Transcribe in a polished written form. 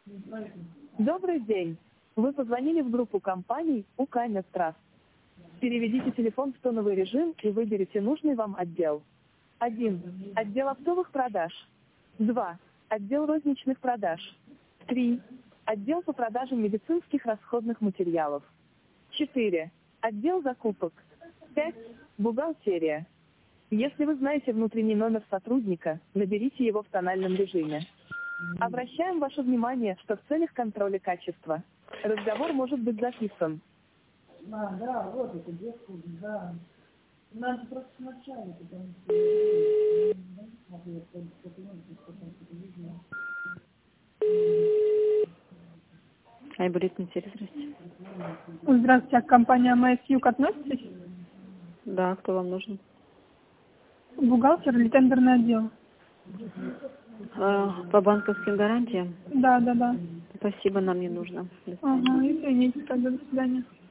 Добрый день. Вы позвонили в группу компаний УК Медтраст. Переведите телефон в тоновый режим и выберите нужный вам отдел. 1. Отдел оптовых продаж. 2. Отдел розничных продаж. 3. Отдел по продажам медицинских расходных материалов. 4. Отдел закупок. 5. Бухгалтерия. Если вы знаете внутренний номер сотрудника, наберите его в тональном режиме. Обращаем ваше внимание, что в целях контроля качества разговор может быть записан. Да, вот это детку, да. Надо просто сначала, потому что Айболит, интересуйтесь. Здравствуйте, а компания МС Юг относитесь? Да, кто вам нужен? Бухгалтер или тендерный отдел? По банковским гарантиям? Да. Спасибо, нам не нужно. Ага, извините, тогда до свидания.